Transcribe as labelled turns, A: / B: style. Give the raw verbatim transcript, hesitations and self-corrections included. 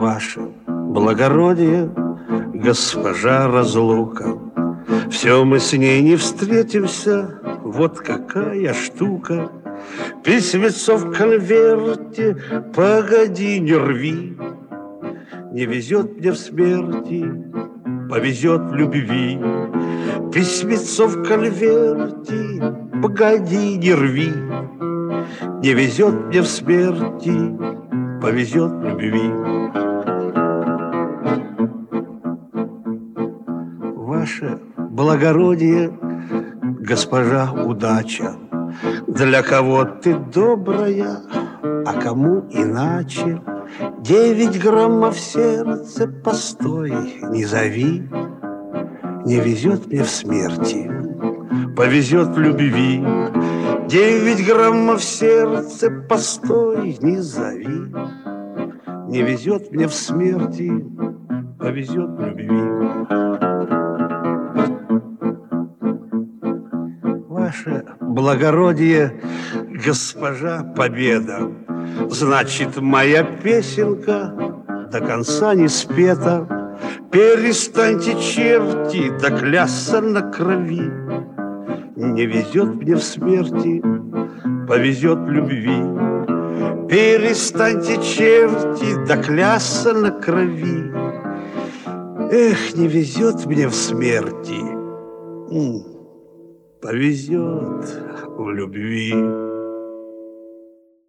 A: Ваше благородие, госпожа разлука, все мы с ней не встретимся, вот какая штука. Письмецо в конверте, погоди, не рви. Не везет мне в смерти, повезет в любви. Письмецо в конверте, погоди, не рви. Не везет мне в смерти, повезет в любви. Ваше благородие, госпожа удача, для кого ты добрая, а кому иначе. Девять граммов сердца, постой, не зови. Не везет мне в смерти, повезет в любви. Девять граммов сердца, постой, не зови. Не везет мне в смерти, повезет в любви. Ваше благородие, госпожа Победа, значит, моя песенка до конца не спета. Перестаньте, черти, доклясться на крови. Не везет мне в смерти, повезет в любви. Перестаньте, черти, доклясться на крови. Эх, не везет мне в смерти, повезет в любви.